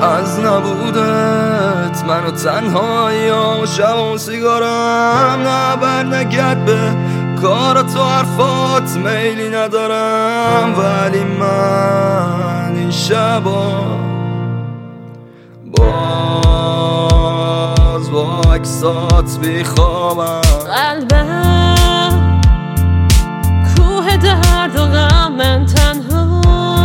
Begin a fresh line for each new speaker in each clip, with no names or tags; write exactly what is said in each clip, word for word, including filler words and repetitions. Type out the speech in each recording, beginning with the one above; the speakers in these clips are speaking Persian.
از نبودت من و تنهایی و شب و سیگارم نه بر نگرد به کار تو حرفات میلی ندارم، ولی من این شبا باز با عکسات بیخوابم.
قلبم کوه درد و غم، من تنها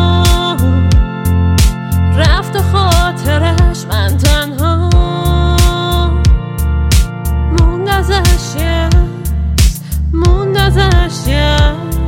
رفت و خاطرش من تنها موند ازش یس، موند ازش یس.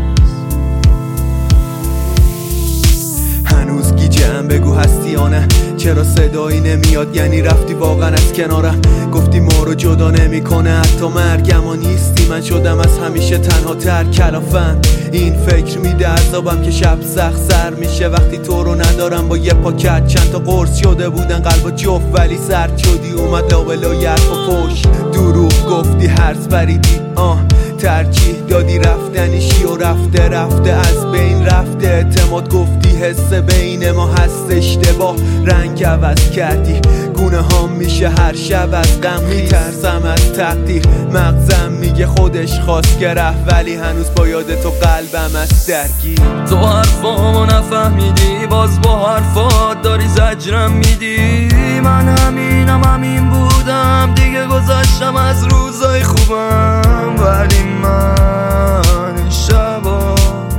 هنوز گیجم بگو هستی یا نه، چرا صدایی نمیاد یعنی رفتی واقعا از کنارم. گفتی ما رو جدا نمیکنه حتی مرگم و نیستی، من شدم از همیشه تنها تر کلافم. این فکر میده عذابم که شب سخت سر میشه وقتی تو رو ندارم. با یه پاکت چند تا قرص شده بودن قلب جفت ولی سرد شدی اومد لابلای حرف و فوش. دروغ گفتی هرس بریدی آه ترجیح دادی رفتنیشی و رفته رفته از بین رفته. اعتماد گفتی حس بین ما هست اشتباه، رنگ عوض کردی گونه ها میشه هر شب از غم. میترسم از تقدیر مغزم میگه خودش خواست که رفت ولی هنوز با یاد تو قلبم از درگیر.
تو حرفامو نفهمیدی باز با حرفات داری زجرم میدی. من همینم همین بودم دیگه گذاشتم از روزای خوبم، ولی من این شبا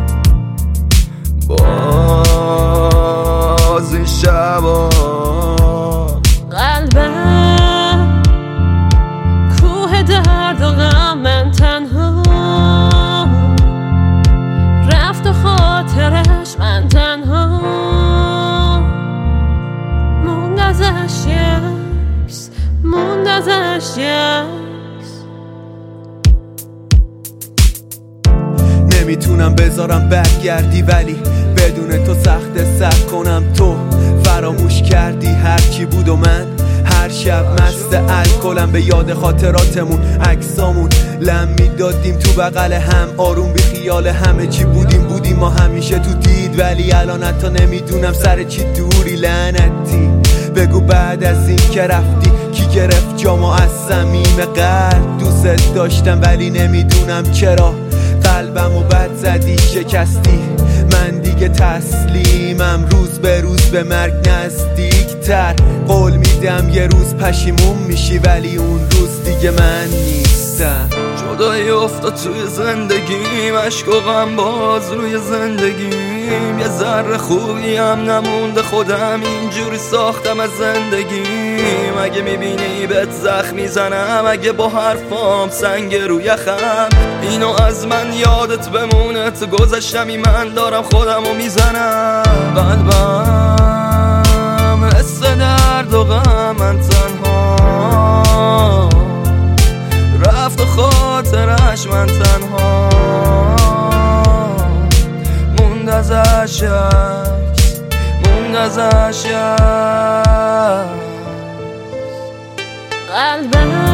باز این شبا
قلبم کوه درد و غم، من تنها رفت و خاطرش من تنها موند ازش یکس، موند ازش یکس.
نمیتونم بذارم برگردی ولی بدون تو سخت سر کنم. تو فراموش کردی هرچی بود و من هر شب مست الکلم به یاد خاطراتمون عکسامون لم میدادیم تو بغل هم آروم بی خیال همه چی بودیم بودیم ما همیشه تو دید، ولی الان حتی نمیدونم سر چی دوری. لعنتی بگو بعد از این که رفتی کی گرفت جامو از صمیم قلب. دوست داشتم ولی نمیدونم چرا قلبم و بد زدی شکستی. من دیگه تسلیمم روز به روز به مرگ نزدیک تر. قول میدم یه روز پشیمون میشی ولی اون روز دیگه من نیستم.
جدایی افتاد توی زندگیم عشق و غم باز روی زندگیم. یه ذره خوبی هم نمونده خودم اینجوری ساختم از زندگیم. اگه میبینی بهت زخم میزنم اگه با حرفام سنگ روی یخم اینو از من یادت بمونه. تو گذشتمی من دارم خودمو میزنم. قلبم حس درد و غم من تنها رفت و خاطرش من تنها موند ازش یکس، موند ازش یکس.
قلبم